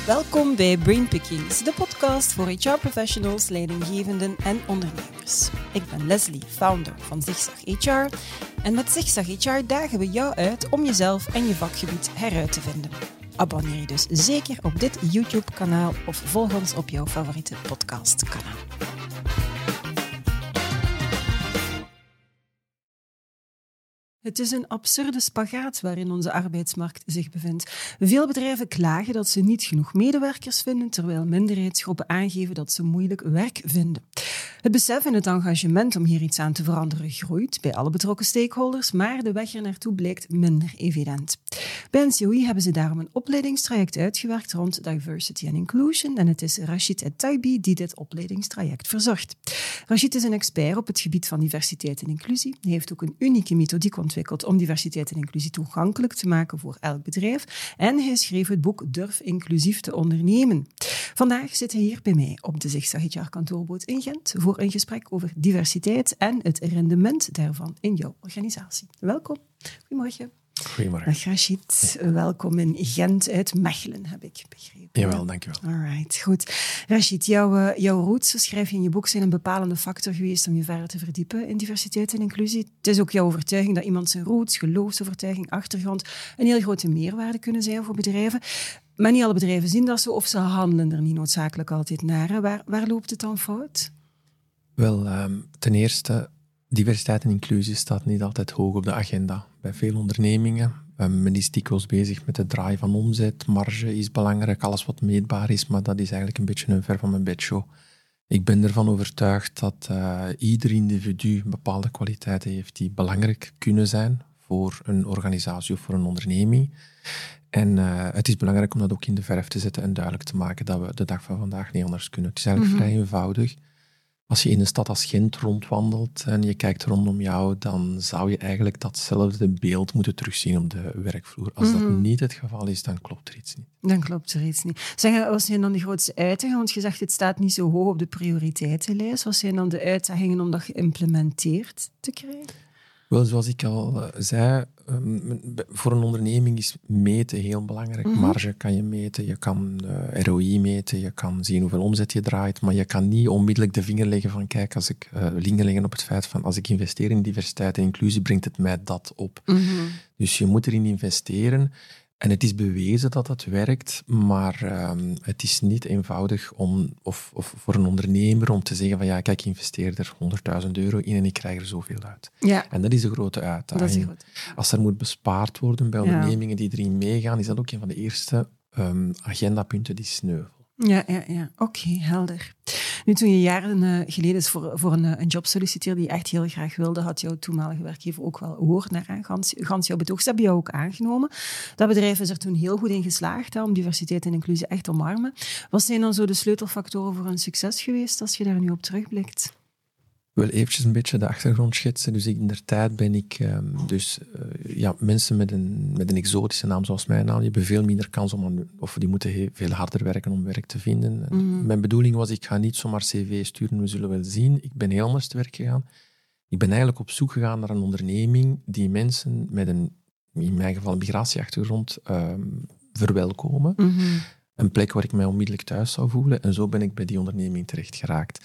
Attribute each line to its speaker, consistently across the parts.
Speaker 1: Welkom bij Brainpickings, de podcast voor HR-professionals, leidinggevenden en ondernemers. Ik ben Leslie, founder van Zigzag HR. En met Zigzag HR dagen we jou uit om jezelf en je vakgebied heruit te vinden. Abonneer je dus zeker op dit YouTube-kanaal of volg ons op jouw favoriete podcastkanaal. Het is een absurde spagaat waarin onze arbeidsmarkt zich bevindt. Veel bedrijven klagen dat ze niet genoeg medewerkers vinden, terwijl minderheidsgroepen aangeven dat ze moeilijk werk vinden. Het besef en het engagement om hier iets aan te veranderen groeit bij alle betrokken stakeholders, maar de weg er naartoe blijkt minder evident. Bij NCOI hebben ze daarom een opleidingstraject uitgewerkt rond diversity and inclusion en het is Rachid El-Taibi die dit opleidingstraject verzorgt. Rachid is een expert op het gebied van diversiteit en inclusie. Hij heeft ook een unieke methodiek ontwikkeld om diversiteit en inclusie toegankelijk te maken voor elk bedrijf en hij schreef het boek Durf inclusief te ondernemen. Vandaag zit hij hier bij mij op de Zigzag HR kantoorboot in Gent voor een gesprek over diversiteit en het rendement daarvan in jouw organisatie. Welkom. Goedemorgen.
Speaker 2: Goedemorgen.
Speaker 1: Dag Rachid, welkom in Gent uit Mechelen, heb ik begrepen.
Speaker 2: Jawel, dankjewel.
Speaker 1: Alright, goed. Rachid, jouw roots, zo schrijf je in je boek, zijn een bepalende factor geweest om je verder te verdiepen in diversiteit en inclusie. Het is ook jouw overtuiging dat iemand zijn roots, geloofsovertuiging, achtergrond een heel grote meerwaarde kunnen zijn voor bedrijven. Maar niet alle bedrijven zien dat zo of ze handelen er niet noodzakelijk altijd naar. Waar loopt het dan fout?
Speaker 2: Wel, ten eerste, diversiteit en inclusie staat niet altijd hoog op de agenda. Bij veel ondernemingen, men is dikwijls bezig met het draaien van omzet, marge is belangrijk, alles wat meetbaar is, maar dat is eigenlijk een beetje een ver van mijn bedshow. Ik ben ervan overtuigd dat ieder individu bepaalde kwaliteiten heeft die belangrijk kunnen zijn voor een organisatie of voor een onderneming. En het is belangrijk om dat ook in de verf te zetten en duidelijk te maken dat we de dag van vandaag niet anders kunnen. Het is eigenlijk vrij eenvoudig. Als je in een stad als Gent rondwandelt en je kijkt rondom jou, dan zou je eigenlijk datzelfde beeld moeten terugzien op de werkvloer. Als dat niet het geval is, dan klopt er iets niet.
Speaker 1: Dan klopt er iets niet. Wat zijn dan de grootste uitdagingen? Want je zegt, het staat niet zo hoog op de prioriteitenlijst. Wat zijn dan de uitdagingen om dat geïmplementeerd te krijgen?
Speaker 2: Wel, zoals ik al zei, voor een onderneming is meten heel belangrijk. Marge kan je meten, je kan ROI meten, je kan zien hoeveel omzet je draait, maar je kan niet onmiddellijk de vinger leggen van kijk, vinger leggen op het feit van als ik investeer in diversiteit en inclusie, brengt het mij dat op. Dus je moet erin investeren. En het is bewezen dat het werkt, maar het is niet eenvoudig of voor een ondernemer om te zeggen van ja, kijk, ik investeer er €100.000 in en ik krijg er zoveel uit. Ja. En dat is de grote uitdaging. Als er moet bespaard worden bij ondernemingen die erin meegaan, is dat ook een van de eerste agendapunten die sneuvel.
Speaker 1: Ja. Oké, helder. Nu, toen je jaren geleden voor een job solliciteerde die je echt heel graag wilde, had jouw toenmalige werkgever ook wel oor naar aan, gans jouw betoog. Ze hebben jou ook aangenomen. Dat bedrijf is er toen heel goed in geslaagd om diversiteit en inclusie echt te omarmen. Wat zijn dan zo de sleutelfactoren voor een succes geweest als je daar nu op terugblikt?
Speaker 2: Wel eventjes een beetje de achtergrond schetsen. Dus inderdaad ben ik mensen met een exotische naam zoals mijn naam, die hebben veel minder kans of die moeten veel harder werken om werk te vinden. Mijn bedoeling was, ik ga niet zomaar cv sturen, we zullen wel zien. Ik ben heel anders te werk gegaan. Ik ben eigenlijk op zoek gegaan naar een onderneming die mensen met in mijn geval, een migratieachtergrond verwelkomen. Een plek waar ik mij onmiddellijk thuis zou voelen. En zo ben ik bij die onderneming terecht geraakt.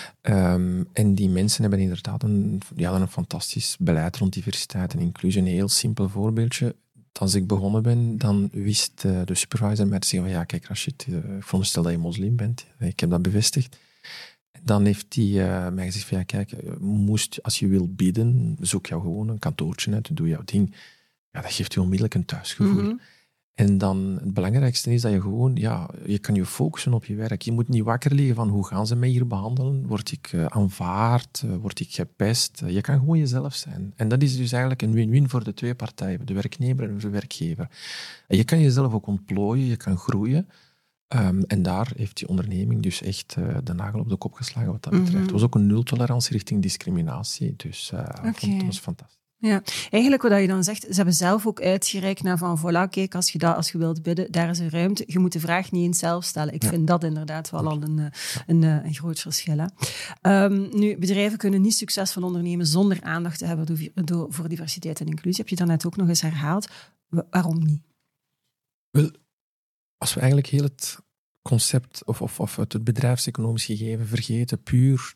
Speaker 2: En die mensen hebben inderdaad een fantastisch beleid rond diversiteit en inclusie. Een heel simpel voorbeeldje. Als ik begonnen ben, dan wist de supervisor mij te zeggen van ja, kijk Rachid, ik veronderstel dat je moslim bent. Ik heb dat bevestigd. Dan heeft hij mij gezegd van ja, kijk, als je wil bidden, zoek jou gewoon een kantoortje uit, doe jouw ding. Ja, dat geeft je onmiddellijk een thuisgevoel. En dan het belangrijkste is dat je gewoon, je kan je focussen op je werk. Je moet niet wakker liggen van hoe gaan ze mij hier behandelen? Word ik aanvaard? Word ik gepest? Je kan gewoon jezelf zijn. En dat is dus eigenlijk een win-win voor de twee partijen, de werknemer en de werkgever. En je kan jezelf ook ontplooien, je kan groeien. En daar heeft die onderneming dus echt de nagel op de kop geslagen wat dat betreft. Het was ook een nul-tolerantie richting discriminatie. Dus dat was fantastisch.
Speaker 1: Ja, eigenlijk wat je dan zegt, ze hebben zelf ook uitgereikt naar van voilà, kijk, als je wilt bidden, daar is een ruimte. Je moet de vraag niet eens zelf stellen. Ik vind dat inderdaad wel al een groot verschil. Hè. Nu, bedrijven kunnen niet succesvol ondernemen zonder aandacht te hebben voor diversiteit en inclusie. Heb je dat net ook nog eens herhaald? Waarom niet?
Speaker 2: Wel, als we eigenlijk heel het concept of het bedrijfseconomisch gegeven vergeten, puur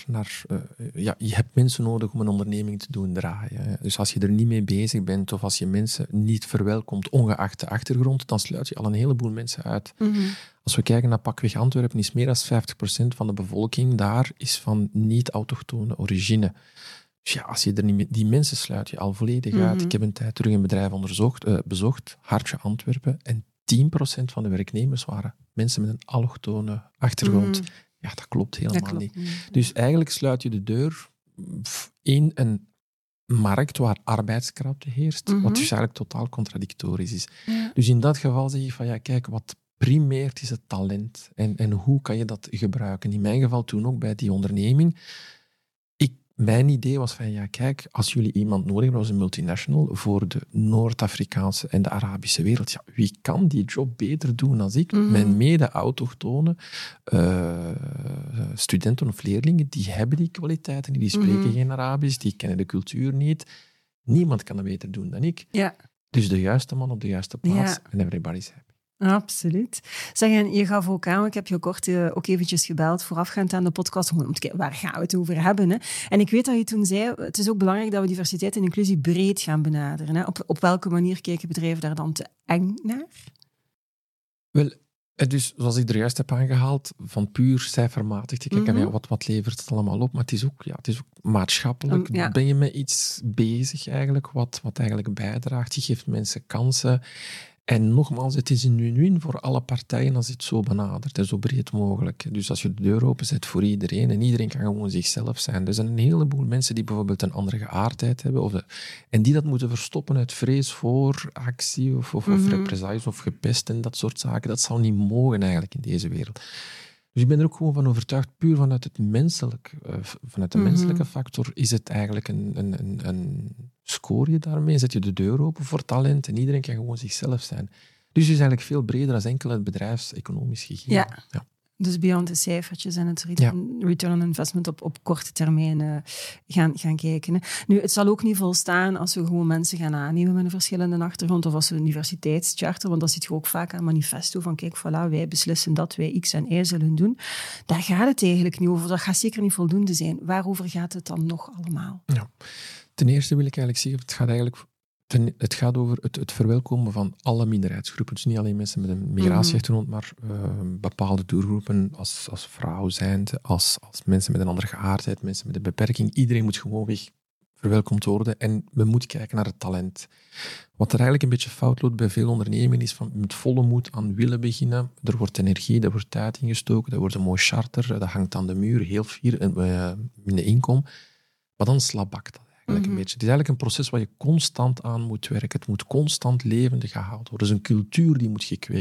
Speaker 2: je hebt mensen nodig om een onderneming te doen draaien. Dus als je er niet mee bezig bent of als je mensen niet verwelkomt, ongeacht de achtergrond, dan sluit je al een heleboel mensen uit.
Speaker 1: Mhm.
Speaker 2: Als we kijken naar pakweg Antwerpen, is meer dan 50% van de bevolking daar is van niet-autochtone origine. Dus ja, als je er niet mee, die mensen sluit je al volledig uit. Ik heb een tijd terug een bedrijf bezocht, Hartje Antwerpen, en 10% van de werknemers waren mensen met een allochtone achtergrond. Ja, dat klopt helemaal niet. Dus eigenlijk sluit je de deur in een markt waar arbeidskrapte heerst, wat dus eigenlijk totaal contradictorisch is.
Speaker 1: Ja.
Speaker 2: Dus in dat geval zeg je van, ja, kijk, wat primeert is het talent. En hoe kan je dat gebruiken? In mijn geval toen ook bij die onderneming. Mijn idee was van, ja, kijk, als jullie iemand nodig hebben als een multinational voor de Noord-Afrikaanse en de Arabische wereld, ja, wie kan die job beter doen dan ik? Mijn mede-autochtone studenten of leerlingen, die hebben die kwaliteiten niet, die spreken geen Arabisch, die kennen de cultuur niet. Niemand kan dat beter doen dan ik.
Speaker 1: Ja.
Speaker 2: Dus de juiste man op de juiste plaats en everybody's happy.
Speaker 1: Absoluut. Zeg, en je gaf ook aan, ik heb je kort ook eventjes gebeld voorafgaand aan de podcast, om te kijken, waar gaan we het over hebben? Hè? En ik weet dat je toen zei, het is ook belangrijk dat we diversiteit en inclusie breed gaan benaderen. Hè? Op welke manier kijken bedrijven daar dan te eng naar?
Speaker 2: Wel, dus zoals ik er juist heb aangehaald, van puur cijfermatig te kijken, wat levert het allemaal op? Maar het is ook maatschappelijk. Ben je met iets bezig eigenlijk, wat eigenlijk bijdraagt? Je geeft mensen kansen. En nogmaals, het is een win-win voor alle partijen als je het zo benadert, en zo breed mogelijk. Dus als je de deur openzet voor iedereen en iedereen kan gewoon zichzelf zijn. Er zijn een heleboel mensen die bijvoorbeeld een andere geaardheid hebben en die dat moeten verstoppen uit vrees voor actie of represailles of gepest en dat soort zaken. Dat zal niet mogen eigenlijk in deze wereld. Dus ik ben er ook gewoon van overtuigd, puur vanuit de menselijke factor, is het eigenlijk een score je daarmee, zet je de deur open voor talent en iedereen kan gewoon zichzelf zijn. Dus het is eigenlijk veel breder dan enkel het bedrijfseconomisch gegeven.
Speaker 1: Ja. Dus beyond de cijfertjes en het return on investment op korte termijn gaan kijken. Hè. Nu, het zal ook niet volstaan als we gewoon mensen gaan aannemen met een verschillende achtergrond of als we een diversiteitscharter, want dat zit je ook vaak aan manifesto van kijk, voilà, wij beslissen dat wij X en Y zullen doen. Daar gaat het eigenlijk niet over. Dat gaat zeker niet voldoende zijn. Waarover gaat het dan nog allemaal?
Speaker 2: Ja. Ten eerste wil ik eigenlijk zeggen, het gaat over het verwelkomen van alle minderheidsgroepen. Dus niet alleen mensen met een migratieachtergrond, maar bepaalde doelgroepen als vrouw zijnde, als mensen met een andere geaardheid, mensen met een beperking. Iedereen moet gewoonweg verwelkomd worden en we moeten kijken naar het talent. Wat er eigenlijk een beetje fout loopt bij veel ondernemingen is van met volle moed aan willen beginnen. Er wordt energie, er wordt tijd ingestoken, er wordt een mooi charter, dat hangt aan de muur, heel fier in de inkom. Maar dan slabakt dat. Een beetje. Het is eigenlijk een proces waar je constant aan moet werken. Het moet constant levendig gehaald worden. Dat is een cultuur die moet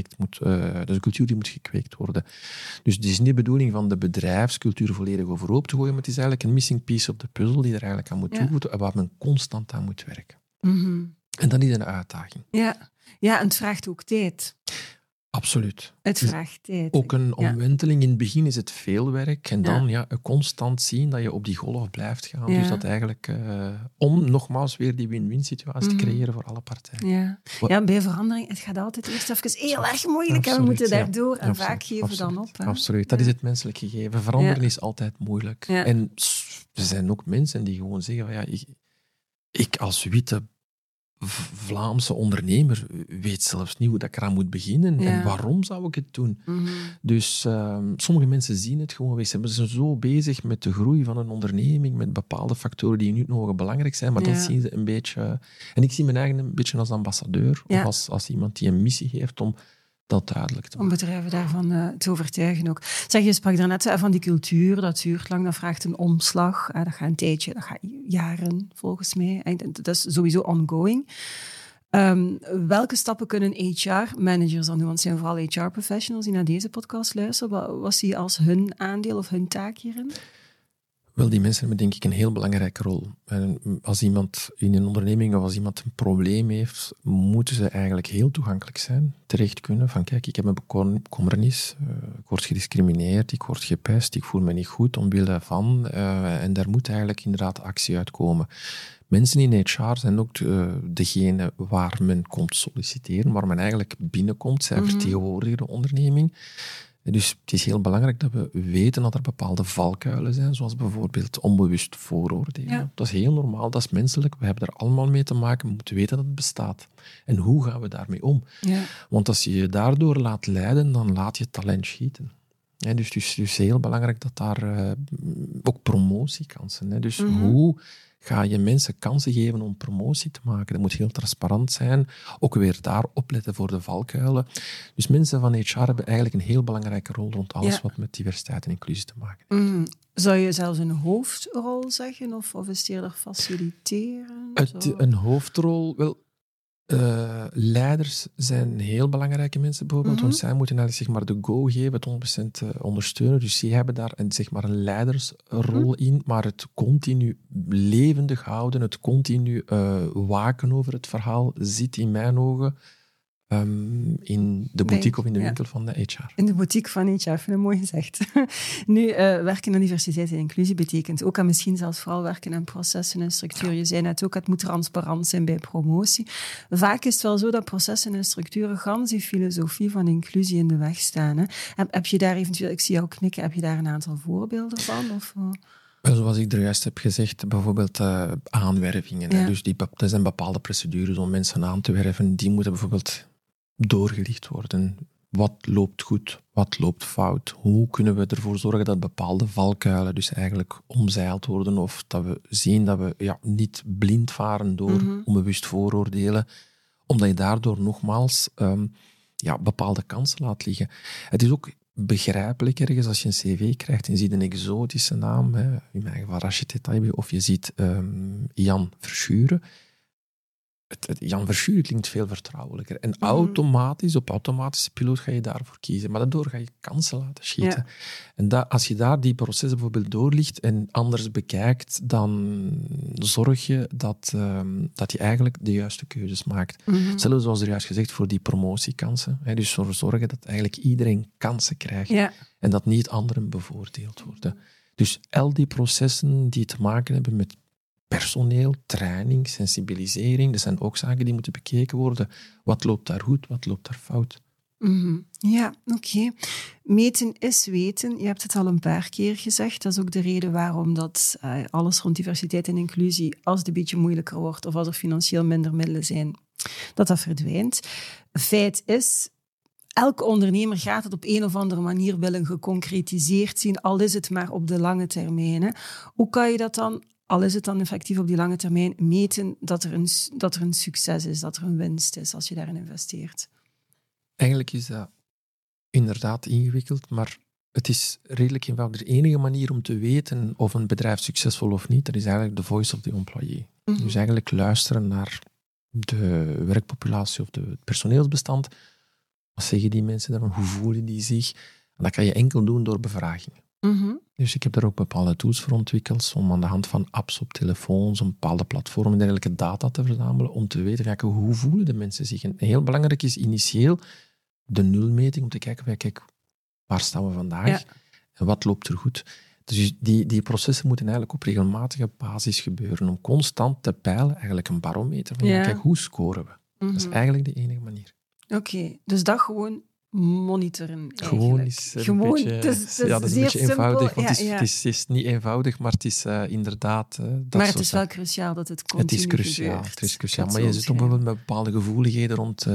Speaker 2: gekweekt worden. Dus het is niet de bedoeling van de bedrijfscultuur volledig overhoop te gooien, maar het is eigenlijk een missing piece op de puzzel die er eigenlijk aan moet toevoegen en waar men constant aan moet werken. En dat is een uitdaging.
Speaker 1: Ja, en het vraagt ook tijd.
Speaker 2: Absoluut.
Speaker 1: Het vraagt tijd.
Speaker 2: Ook een omwenteling. In het begin is het veel werk. En dan constant zien dat je op die golf blijft gaan. Ja. Dus dat eigenlijk... om nogmaals weer die win-win situatie te creëren voor alle partijen.
Speaker 1: Ja, bij verandering, het gaat altijd eerst even heel erg moeilijk. En we moeten daardoor. En vaak geven we dan op. Hè?
Speaker 2: Absoluut. Dat is het menselijk gegeven. Veranderen is altijd moeilijk. Ja. En er zijn ook mensen die gewoon zeggen van ik als witte Vlaamse ondernemer weet zelfs niet hoe dat ik eraan moet beginnen en waarom zou ik het doen. Dus sommige mensen zien het gewoon. Ze zijn zo bezig met de groei van een onderneming, met bepaalde factoren die niet nog belangrijk zijn, maar dat zien ze een beetje... En ik zie mijn eigen een beetje als ambassadeur, of als iemand die een missie heeft om dat duidelijk te maken.
Speaker 1: Om bedrijven daarvan te overtuigen ook. Zeg, je sprak daarnet van die cultuur, dat duurt lang, dat vraagt een omslag. Dat gaat een tijdje, dat gaat jaren volgens mij. Dat is sowieso ongoing. Welke stappen kunnen HR-managers dan doen? Want het zijn vooral HR-professionals die naar deze podcast luisteren. Wat zie je als hun aandeel of hun taak hierin?
Speaker 2: Wel, die mensen hebben denk ik een heel belangrijke rol. En als iemand in een onderneming of als iemand een probleem heeft, moeten ze eigenlijk heel toegankelijk zijn, terecht kunnen van kijk, ik heb een bekommernis, ik word gediscrimineerd, ik word gepest, ik voel me niet goed omwille van, en daar moet eigenlijk inderdaad actie uitkomen. Mensen in HR zijn ook degene waar men komt solliciteren, waar men eigenlijk binnenkomt. Zij vertegenwoordigen de onderneming. Dus het is heel belangrijk dat we weten dat er bepaalde valkuilen zijn, zoals bijvoorbeeld onbewust vooroordelen.
Speaker 1: Ja.
Speaker 2: Dat is heel normaal, dat is menselijk. We hebben er allemaal mee te maken, we moeten weten dat het bestaat. En hoe gaan we daarmee om?
Speaker 1: Ja.
Speaker 2: Want als je je daardoor laat leiden, dan laat je talent schieten. Dus heel belangrijk dat daar ook promotiekansen. Dus hoe ga je mensen kansen geven om promotie te maken? Dat moet heel transparant zijn. Ook weer daar opletten voor de valkuilen. Dus mensen van HR hebben eigenlijk een heel belangrijke rol rond alles wat met diversiteit en inclusie te maken heeft.
Speaker 1: Zou je zelfs een hoofdrol zeggen? Of is het eerder faciliteren?
Speaker 2: Een hoofdrol... Wel, leiders zijn heel belangrijke mensen bijvoorbeeld, want zij moeten eigenlijk zeg maar, de go geven, het 100% ondersteunen. Dus die hebben daar zeg maar, een leidersrol in, maar het continu levendig houden, het continu waken over het verhaal, zit in mijn ogen in de boutique of in de winkel van de HR.
Speaker 1: In de boutique van HR, vind ik mooi gezegd. Nu, werken aan diversiteit en inclusie betekent ook en misschien zelfs vooral werken aan processen en structuren. Je zei net ook, het moet transparant zijn bij promotie. Vaak is het wel zo dat processen en structuren gans die filosofie van inclusie in de weg staan. Hè? Heb je daar eventueel, ik zie jou knikken, heb je daar een aantal voorbeelden van? Of...
Speaker 2: Zoals ik er juist heb gezegd, bijvoorbeeld aanwervingen. Ja. Dus er zijn bepaalde procedures om mensen aan te werven. Die moeten bijvoorbeeld doorgelicht worden. Wat loopt goed? Wat loopt fout? Hoe kunnen we ervoor zorgen dat bepaalde valkuilen dus eigenlijk omzeild worden of dat we zien dat we niet blind varen door onbewust vooroordelen, omdat je daardoor nogmaals bepaalde kansen laat liggen. Het is ook begrijpelijk ergens als je een cv krijgt en je ziet een exotische naam, in mijn geval Rachid Taibi, of je ziet Jan Verschuren. Jan Verschuren klinkt veel vertrouwelijker. En automatisch, op automatische piloot ga je daarvoor kiezen. Maar daardoor ga je kansen laten schieten. Ja. En als je daar die processen bijvoorbeeld doorlicht en anders bekijkt, dan zorg je dat je eigenlijk de juiste keuzes maakt. Zelfs zoals er juist gezegd, voor die promotiekansen. Dus zorgen dat eigenlijk iedereen kansen krijgt. Ja. En dat niet anderen bevoordeeld worden. Dus al die processen die te maken hebben met personeel, training, sensibilisering, dat zijn ook zaken die moeten bekeken worden. Wat loopt daar goed, wat loopt daar fout?
Speaker 1: Ja, oké. Meten is weten. Je hebt het al een paar keer gezegd. Dat is ook de reden waarom dat alles rond diversiteit en inclusie, als het een beetje moeilijker wordt of als er financieel minder middelen zijn, dat verdwijnt. Feit is, elke ondernemer gaat het op een of andere manier willen geconcretiseerd zien, al is het maar op de lange termijn. Hè. Hoe kan je dat dan, al is het dan effectief op die lange termijn, meten dat er een succes is, dat er een winst is als je daarin investeert?
Speaker 2: Eigenlijk is dat inderdaad ingewikkeld, maar het is redelijk eenvoudig. De enige manier om te weten of een bedrijf succesvol of niet, dat is eigenlijk de voice of the employee. Dus eigenlijk luisteren naar de werkpopulatie of het personeelsbestand. Wat zeggen die mensen daarvan? Hoe voelen die zich? En dat kan je enkel doen door bevragingen. Dus ik heb daar ook bepaalde tools voor ontwikkeld om aan de hand van apps op telefoons, een bepaalde platformen, dergelijke data te verzamelen, om te weten hoe voelen de mensen zich. En heel belangrijk is initieel de nulmeting, om te kijken, kijk, waar staan we vandaag en wat loopt er goed. Dus die processen moeten eigenlijk op regelmatige basis gebeuren, om constant te peilen, eigenlijk een barometer van, kijk, hoe scoren we? Dat is eigenlijk de enige manier.
Speaker 1: Oké, dus dat gewoon monitoren eigenlijk.
Speaker 2: Gewoon is een beetje... dat is een beetje eenvoudig, want het is niet eenvoudig, maar het is inderdaad...
Speaker 1: maar het is wel cruciaal dat het continu gebeurt.
Speaker 2: Het is cruciaal, maar je zit ook bijvoorbeeld met bepaalde gevoeligheden rond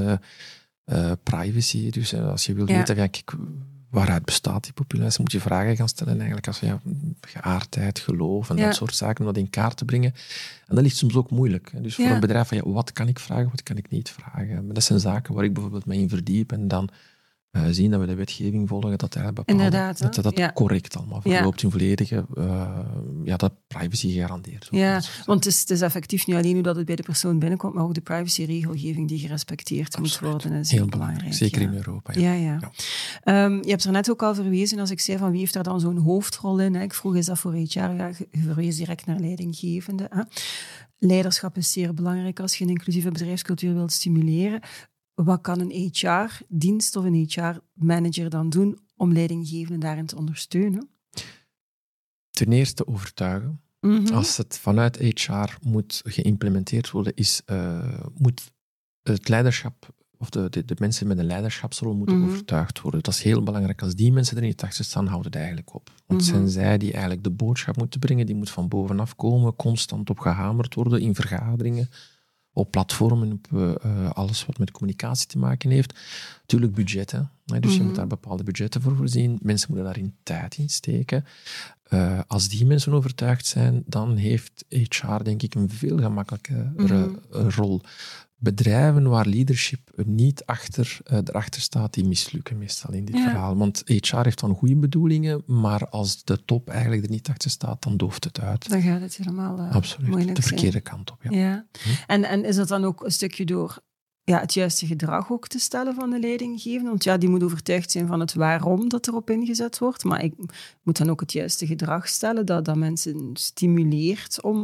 Speaker 2: privacy. Dus als je wilt weten, kijk, waaruit bestaat die populatie, moet je vragen gaan stellen eigenlijk als geaardheid, geloof en dat soort zaken, om dat in kaart te brengen. En dat ligt soms ook moeilijk. Hè. Dus voor een bedrijf van, wat kan ik vragen, wat kan ik niet vragen. Maar dat zijn zaken waar ik bijvoorbeeld mee in verdiep en dan zien dat we de wetgeving volgen, dat dat correct allemaal verloopt in volledige dat privacy gegarandeerd wordt.
Speaker 1: Ja, want het is effectief niet alleen hoe dat het bij de persoon binnenkomt, maar ook de privacyregelgeving die gerespecteerd moet worden. Is heel belangrijk.
Speaker 2: Zeker in Europa.
Speaker 1: Ja. Je hebt er net ook al verwezen, als ik zei van wie heeft daar dan zo'n hoofdrol in. Hè? Ik vroeg, is dat voor HR? Ja, je verwees direct naar leidinggevende. Hè? Leiderschap is zeer belangrijk als je een inclusieve bedrijfscultuur wilt stimuleren. Wat kan een HR-dienst of een HR-manager dan doen om leidinggevenden daarin te ondersteunen?
Speaker 2: Ten eerste overtuigen. Als het vanuit HR moet geïmplementeerd worden, moet het leiderschap of de mensen met een leiderschapsrol moeten overtuigd worden. Dat is heel belangrijk. Als die mensen er niet achter staan, houdt het eigenlijk op. Want het zijn zij die eigenlijk de boodschap moeten brengen, die moet van bovenaf komen, constant op gehamerd worden in vergaderingen, op platformen, op alles wat met communicatie te maken heeft. Natuurlijk budgetten. Dus je moet daar bepaalde budgetten voor voorzien. Mensen moeten daarin tijd in steken. Als die mensen overtuigd zijn, dan heeft HR, denk ik, een veel gemakkelijkere rol. Bedrijven waar leadership niet erachter staat, die mislukken meestal in dit verhaal. Want HR heeft dan goede bedoelingen, maar als de top eigenlijk er niet achter staat, dan dooft het uit.
Speaker 1: Dan gaat het helemaal
Speaker 2: absoluut, de verkeerde kant op.
Speaker 1: Ja. En is dat dan ook een stukje door het juiste gedrag ook te stellen van de leidinggevende? Want die moet overtuigd zijn van het waarom dat erop ingezet wordt. Maar ik moet dan ook het juiste gedrag stellen, dat mensen stimuleert om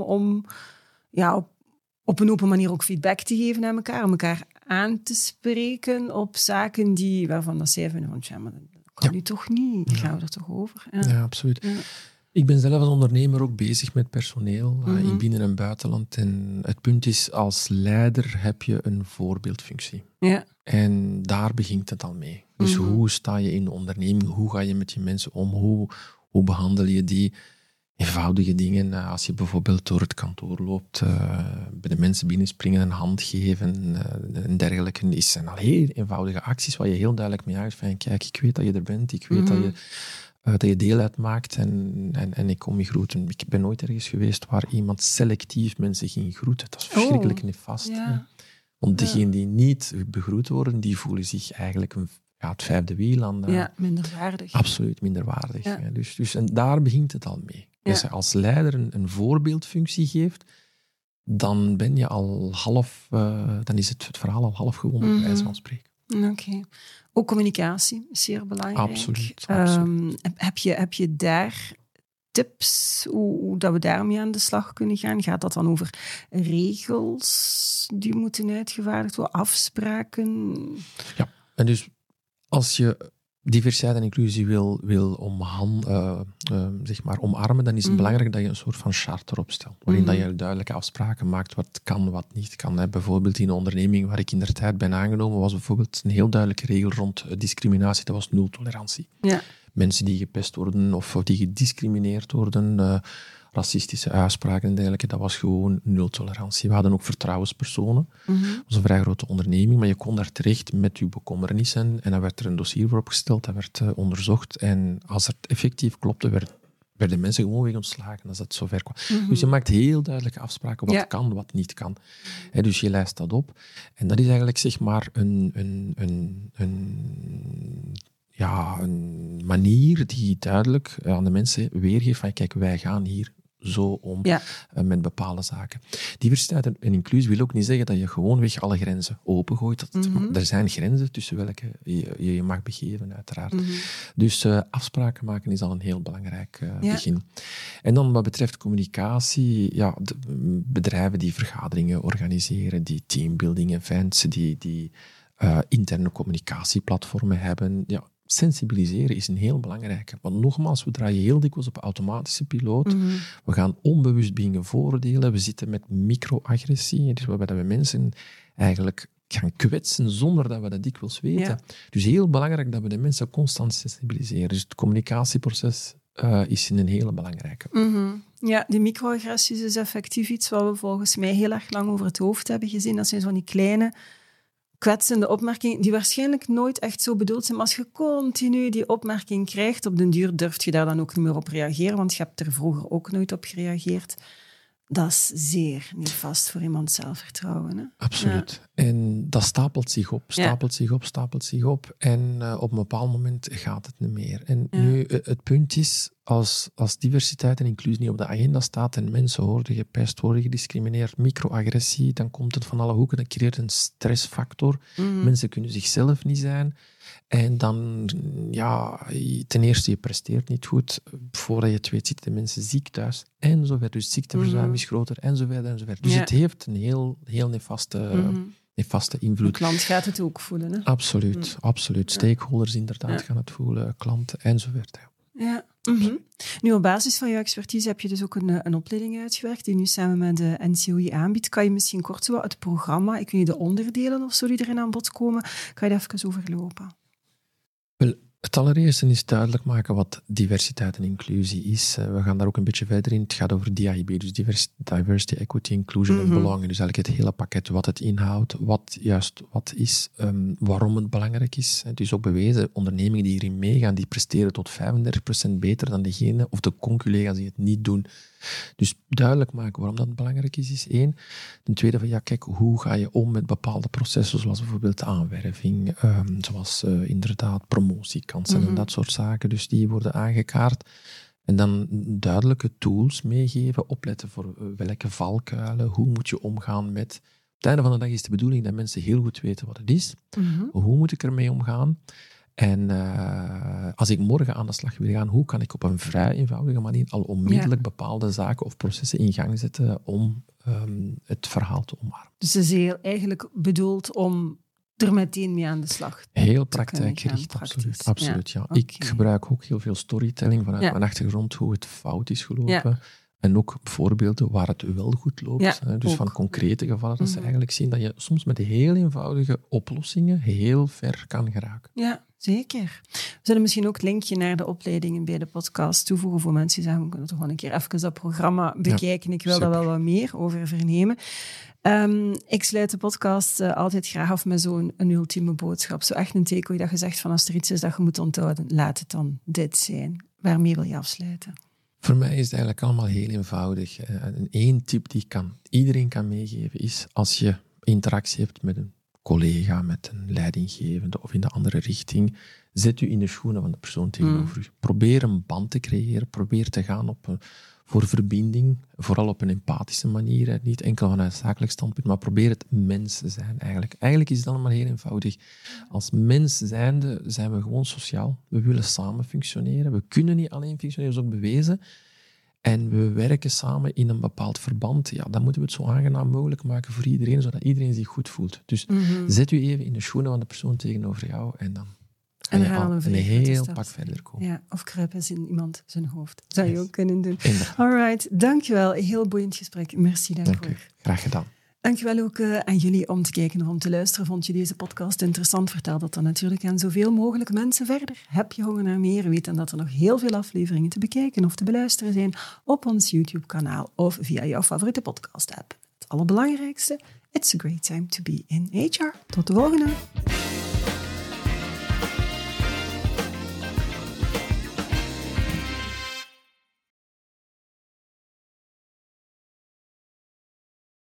Speaker 1: op een open manier ook feedback te geven aan elkaar, om elkaar aan te spreken op zaken waarvan dat zij vinden van, maar dat kan nu toch niet, gaan we er toch over?
Speaker 2: Ja, absoluut. Ja. Ik ben zelf als ondernemer ook bezig met personeel in binnen- en buitenland. En het punt is, als leider heb je een voorbeeldfunctie.
Speaker 1: Ja.
Speaker 2: En daar begint het al mee. Dus hoe sta je in de onderneming? Hoe ga je met je mensen om? Hoe behandel je die? Eenvoudige dingen, als je bijvoorbeeld door het kantoor loopt, bij de mensen binnenspringen, een hand geven en dergelijke, zijn al heel eenvoudige acties waar je heel duidelijk mee uitgaat van, kijk, ik weet dat je er bent, ik weet dat je deel uitmaakt en ik kom je groeten. Ik ben nooit ergens geweest waar iemand selectief mensen ging groeten. Dat is verschrikkelijk nefast. Ja. Want degenen die niet begroet worden, die voelen zich eigenlijk het vijfde wiel aan.
Speaker 1: Minderwaardig.
Speaker 2: Absoluut minderwaardig. Ja. Dus, en daar begint het al mee. Ja. Als je als leider een voorbeeldfunctie geeft, dan ben je al dan is het verhaal al half gewonnen, bij wijze van spreken.
Speaker 1: Oké. Ook communicatie is zeer belangrijk.
Speaker 2: Absoluut.
Speaker 1: Heb je daar tips hoe dat we daarmee aan de slag kunnen gaan? Gaat dat dan over regels die moeten uitgevaardigd worden, afspraken?
Speaker 2: Ja, en dus als je diversiteit en inclusie wil omarmen, dan is het belangrijk dat je een soort van charter opstelt, waarin dat je duidelijke afspraken maakt wat kan, wat niet kan. Bijvoorbeeld in een onderneming waar ik indertijd ben aangenomen, was bijvoorbeeld een heel duidelijke regel rond discriminatie, dat was nul tolerantie. Ja. Mensen die gepest worden of die gediscrimineerd worden, racistische uitspraken en dergelijke, dat was gewoon nul tolerantie. We hadden ook vertrouwenspersonen. Dat was een vrij grote onderneming, maar je kon daar terecht met je bekommernissen en dan werd er een dossier voor opgesteld, dat werd onderzocht en als het effectief klopte, werden mensen gewoon weer ontslagen als het zover kwam. Dus je maakt heel duidelijke afspraken wat kan, wat niet kan. Dus je lijst dat op. En dat is eigenlijk zeg maar een manier die duidelijk aan de mensen weergeeft van kijk, wij gaan hier zo om met bepaalde zaken. Diversiteit en inclusie wil ook niet zeggen dat je gewoonweg alle grenzen opengooit. Er zijn grenzen tussen welke je mag begeven, uiteraard. Dus afspraken maken is al een heel belangrijk begin. En dan wat betreft communicatie, de bedrijven die vergaderingen organiseren, die teambuilding events, die interne communicatieplatformen hebben, sensibiliseren is een heel belangrijke. Want nogmaals, we draaien heel dikwijls op automatische piloot. We gaan onbewust dingen vooroordelen. We zitten met microagressie, dus waarbij we mensen eigenlijk gaan kwetsen zonder dat we dat dikwijls weten. Ja. Dus heel belangrijk dat we de mensen constant sensibiliseren. Dus het communicatieproces is een hele belangrijke.
Speaker 1: Ja, die microagressies is effectief iets wat we volgens mij heel erg lang over het hoofd hebben gezien. Dat zijn zo die kleine kwetsende opmerkingen die waarschijnlijk nooit echt zo bedoeld zijn. Maar als je continu die opmerking krijgt, op den duur durf je daar dan ook niet meer op reageren, want je hebt er vroeger ook nooit op gereageerd. Dat is zeer nefast voor iemands zelfvertrouwen. Hè?
Speaker 2: Absoluut. Ja. En dat stapelt zich op. En op een bepaald moment gaat het niet meer. En nu, het punt is, als diversiteit en inclusie niet op de agenda staat en mensen worden gepest, worden gediscrimineerd, microagressie, dan komt het van alle hoeken. Dat creëert een stressfactor. Mensen kunnen zichzelf niet zijn. En dan, ten eerste, je presteert niet goed. Voordat je het weet, zitten de mensen ziek thuis. En zo verder. Dus ziekteverzuim is groter, en zo verder, en zo verder. Dus het heeft een heel nefaste invloed.
Speaker 1: De klant gaat het ook voelen, hè?
Speaker 2: Absoluut. Stakeholders inderdaad gaan het voelen, klanten, en zo verder.
Speaker 1: Mm-hmm. Nu, op basis van jouw expertise heb je dus ook een opleiding uitgewerkt die nu samen met de NCOI aanbiedt. Kan je misschien kort zo het programma, ik weet niet, de onderdelen of zo die erin aan bod komen, kan je dat even overlopen?
Speaker 2: Wel, het allereerste is duidelijk maken wat diversiteit en inclusie is. We gaan daar ook een beetje verder in. Het gaat over DIB, dus Diversity, Equity, Inclusion en Belonging. Dus eigenlijk het hele pakket, wat het inhoudt, wat is, waarom het belangrijk is. Het is ook bewezen, ondernemingen die hierin meegaan, die presteren tot 35% beter dan degene of de conculega's die het niet doen. Dus duidelijk maken waarom dat belangrijk is één. Ten tweede van, kijk, hoe ga je om met bepaalde processen, zoals bijvoorbeeld aanwerving, zoals inderdaad promotiekansen en dat soort zaken. Dus die worden aangekaart. En dan duidelijke tools meegeven, opletten voor welke valkuilen, hoe moet je omgaan met... Op het einde van de dag is de bedoeling dat mensen heel goed weten wat het is. Hoe moet ik ermee omgaan? En als ik morgen aan de slag wil gaan, hoe kan ik op een vrij eenvoudige manier al onmiddellijk bepaalde zaken of processen in gang zetten om het verhaal te omarmen.
Speaker 1: Dus het is eigenlijk bedoeld om er meteen mee aan de slag te
Speaker 2: Heel praktijkgericht, absoluut. Ja. Okay. Ik gebruik ook heel veel storytelling vanuit mijn achtergrond, hoe het fout is gelopen. Ja. En ook voorbeelden waar het wel goed loopt. Ja, dus ook van concrete gevallen, dat ze eigenlijk zien dat je soms met heel eenvoudige oplossingen heel ver kan geraken.
Speaker 1: Ja, zeker. We zullen misschien ook het linkje naar de opleidingen bij de podcast toevoegen voor mensen die zeggen, we kunnen toch wel een keer even dat programma bekijken. Ik wil daar wel wat meer over vernemen. Ik sluit de podcast altijd graag af met zo'n ultieme boodschap. Zo echt een takeaway dat je zegt van als er iets is dat je moet onthouden, laat het dan dit zijn. Waarmee wil je afsluiten?
Speaker 2: Voor mij is het eigenlijk allemaal heel eenvoudig. En één tip die iedereen kan meegeven is, als je interactie hebt met een collega, met een leidinggevende of in de andere richting, zet u in de schoenen van de persoon tegenover u. Probeer een band te creëren, probeer te gaan voor verbinding, vooral op een empathische manier, niet enkel vanuit zakelijk standpunt, maar probeer het mens te zijn eigenlijk. Eigenlijk is het allemaal heel eenvoudig. Als mens zijnde zijn we gewoon sociaal. We willen samen functioneren. We kunnen niet alleen functioneren, dat is ook bewezen. En we werken samen in een bepaald verband. Ja, dan moeten we het zo aangenaam mogelijk maken voor iedereen, zodat iedereen zich goed voelt. Dus zet u even in de schoenen van de persoon tegenover jou en dan ga je al een heel pak verder komen.
Speaker 1: Ja, of kruip eens in iemand zijn hoofd. Dat zou je ook kunnen doen. Alright, dankjewel. Een heel boeiend gesprek. Merci daarvoor.
Speaker 2: Dank u. Graag gedaan.
Speaker 1: Dankjewel ook aan jullie om te kijken of om te luisteren. Vond je deze podcast interessant? Vertel dat dan natuurlijk aan zoveel mogelijk mensen verder. Heb je honger naar meer? Weet dan dat er nog heel veel afleveringen te bekijken of te beluisteren zijn op ons YouTube-kanaal of via jouw favoriete podcast-app. Het allerbelangrijkste, it's a great time to be in HR. Tot de volgende!